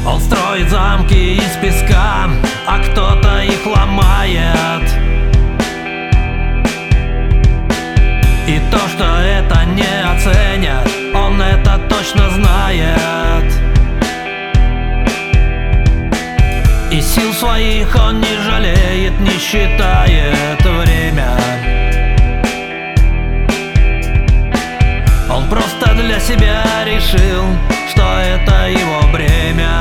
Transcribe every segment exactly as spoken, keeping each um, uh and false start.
Он строит замки из песка, а кто-то их ломает. И то, что это не оценят, он это точно знает. И сил своих он не жалеет, не считает время. Он просто для себя решил, что это его бремя.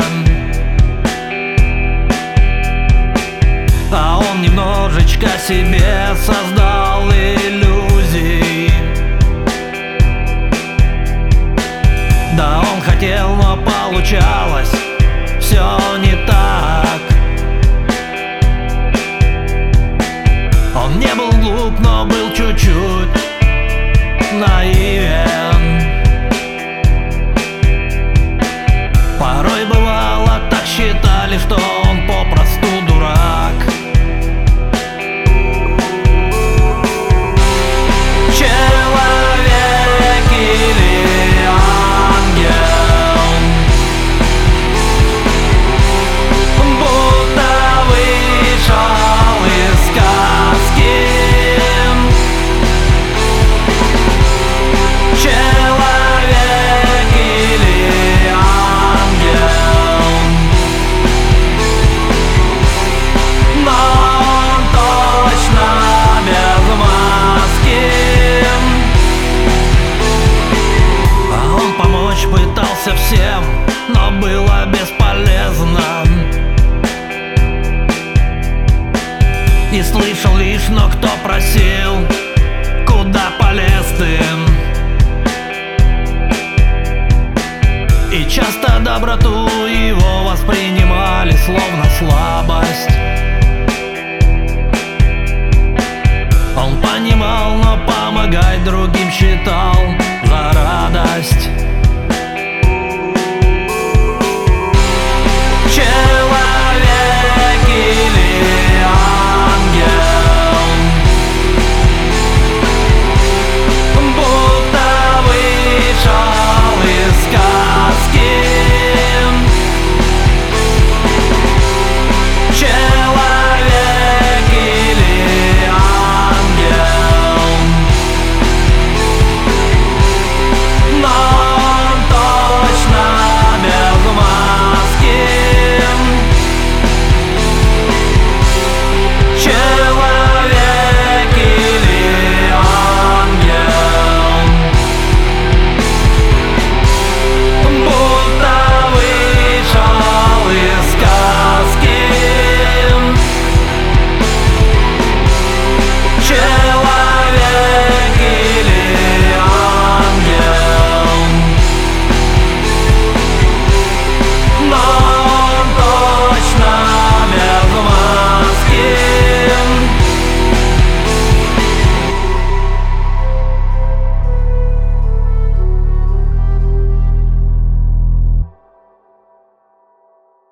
А он немножечко себе создал иллюзий. Да, он хотел, но получалось все не так. Он не был глуп, но был чуть-чуть наивен. Порой бывало так, считали, что он попросту дурак. Человек или ангел, будто вышел из сказки. Человек или ангел, но он точно без маски. А он помочь пытался всем, но было бесполезно. И слышал лишь, но кто просил, куда полез ты. И часто доброту его воспринимали словно слабость. Он понимал, но помогать другим считал